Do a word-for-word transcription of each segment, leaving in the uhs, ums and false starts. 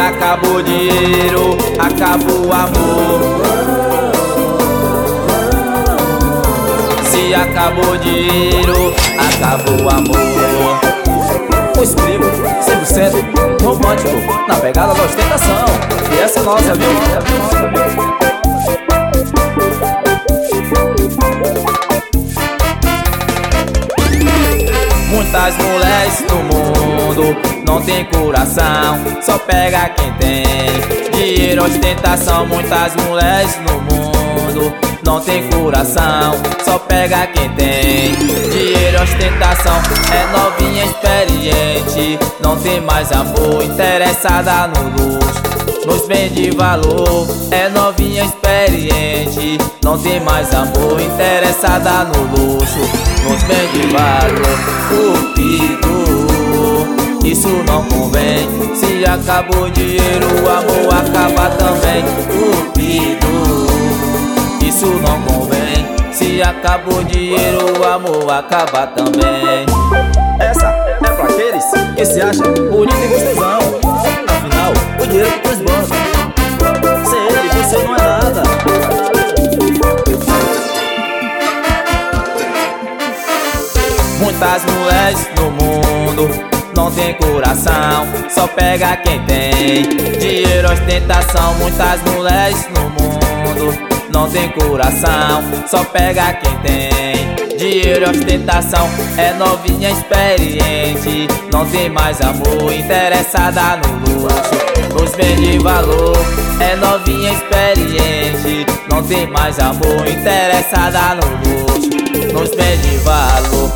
acabou o dinheiro, acabou o amor. Se acabou o dinheiro, acabou o amor. Os primos, cem por cento romântico, na pegada da ostentação. E essa é nossa, viu? Muitas mulheres no mundo não tem coração, só pega quem tem dinheiro, ostentação. Muitas mulheres no mundo não tem coração, só pega quem tem dinheiro, ostentação. É novinha, experiente, não tem mais amor, interessada no luxo, nos bens de valor. É novinha, experiente, não tem mais amor, interessada no luxo, nos bens de valor. Cupido, isso não convém. Se acabou o dinheiro, o amor acaba também. Cupido, isso não convém. Se acabou o dinheiro, o amor acaba também. Essa é pra aqueles que se acham bonito e gostosão. Afinal, o dinheiro que os bancos, sem ele você não é nada. Muitas mulheres no mundo não tem coração, só pega quem tem dinheiro, ostentação. Muitas mulheres no mundo não tem coração, só pega quem tem dinheiro, ostentação. É novinha, experiente, não tem mais amor, interessada no luxo, nos bens de valor. É novinha, experiente, não tem mais amor, interessada no luxo, nos bens de valor.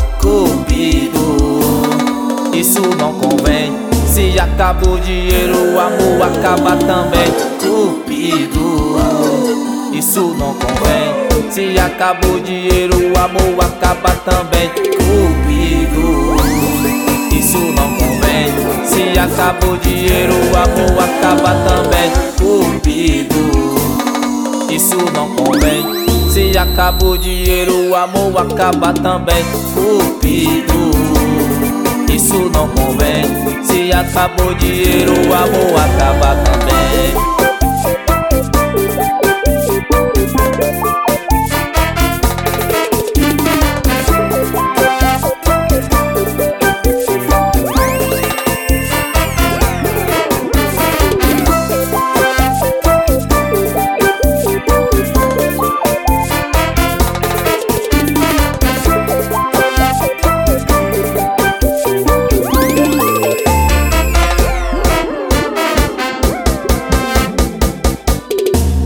Cupido, isso não convém. Se acabou o dinheiro, o amor acaba também. Cupido, isso não convém. Se acabou o dinheiro, o amor acaba também. Cupido, isso não convém. Se acabou o dinheiro, o amor acaba também. Cupido, isso não convém. Se acabou o dinheiro, o amor acaba também. Cupido, isso não convém. Se acabou o dinheiro, o amor acaba também.